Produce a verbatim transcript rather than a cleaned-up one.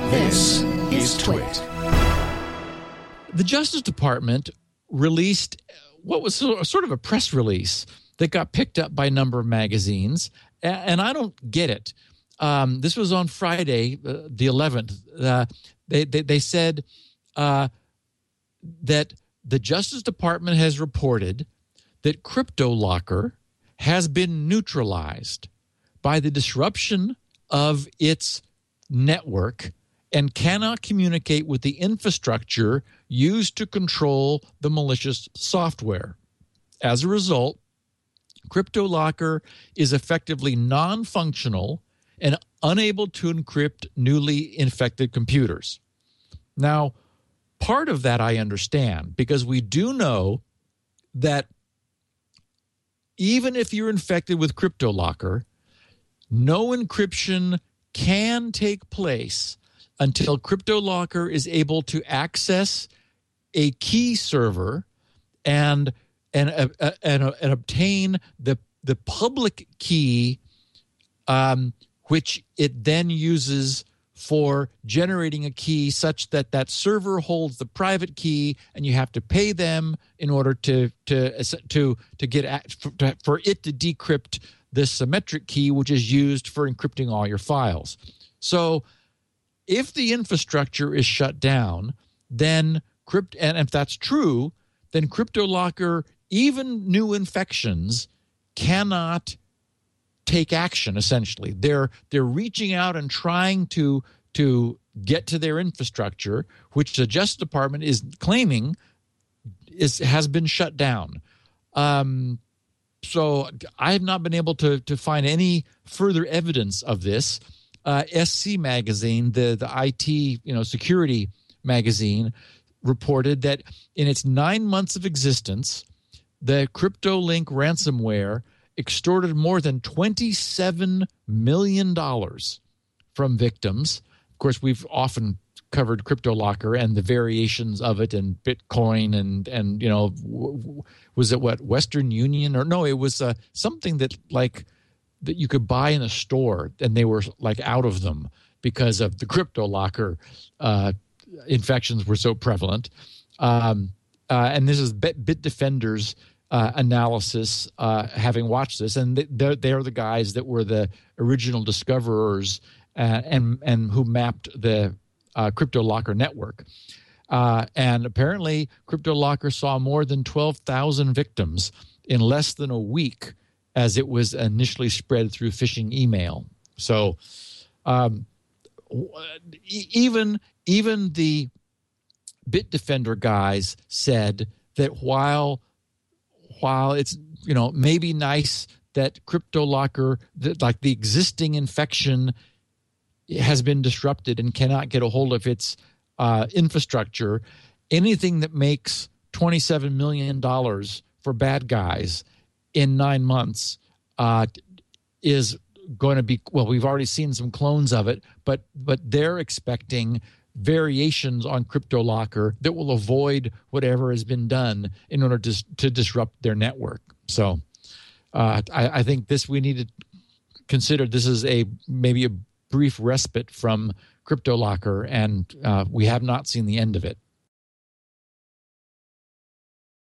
This is Twit. The Justice Department released what was sort of a press release that got picked up by a number of magazines, and I don't get it. Um, this was on Friday, uh, the eleventh. Uh, they, they they said uh, that the Justice Department has reported that CryptoLocker has been neutralized by the disruption of its network and cannot communicate with the infrastructure used to control the malicious software. As a result, CryptoLocker is effectively non-functional and unable to encrypt newly infected computers. Now, part of that I understand, because we do know that even if you're infected with CryptoLocker, no encryption can take place until CryptoLocker is able to access a key server and and uh, uh, and, uh, and obtain the the public key, um, which it then uses for generating a key such that that server holds the private key, and you have to pay them in order to to to to get at, for, to, for it to decrypt this symmetric key, which is used for encrypting all your files. So, if the infrastructure is shut down, then crypt and if that's true, then CryptoLocker, even new infections, cannot take action. Essentially, they're they're reaching out and trying to to get to their infrastructure, which the Justice Department is claiming is has been shut down. Um, so I have not been able to to find any further evidence of this. Uh, S C Magazine, the the I T you know security magazine, reported that in its nine months of existence, the CryptoLink ransomware extorted more than twenty-seven million dollars from victims. Of course, we've often covered CryptoLocker and the variations of it, and Bitcoin, and and you know, was it what Western Union or no? It was uh, something that like that you could buy in a store, and they were like out of them because of the CryptoLocker uh, infections were so prevalent. Um, uh, and this is Bit, Bitdefender's uh, analysis, uh, having watched this, and they're, they're the guys that were the original discoverers uh, and and who mapped the uh, CryptoLocker network. Uh, and apparently, CryptoLocker saw more than twelve thousand victims in less than a week, as it was initially spread through phishing email. So, um, even even the Bitdefender guys said that while while it's you know maybe nice that CryptoLocker, that like the existing infection has been disrupted and cannot get a hold of its uh, infrastructure, anything that makes twenty-seven million dollars for bad guys in nine months uh, is going to be, well, we've already seen some clones of it, but but they're expecting variations on CryptoLocker that will avoid whatever has been done in order to to disrupt their network. So uh, I, I think this we need to consider this is a maybe a brief respite from CryptoLocker, and uh, we have not seen the end of it.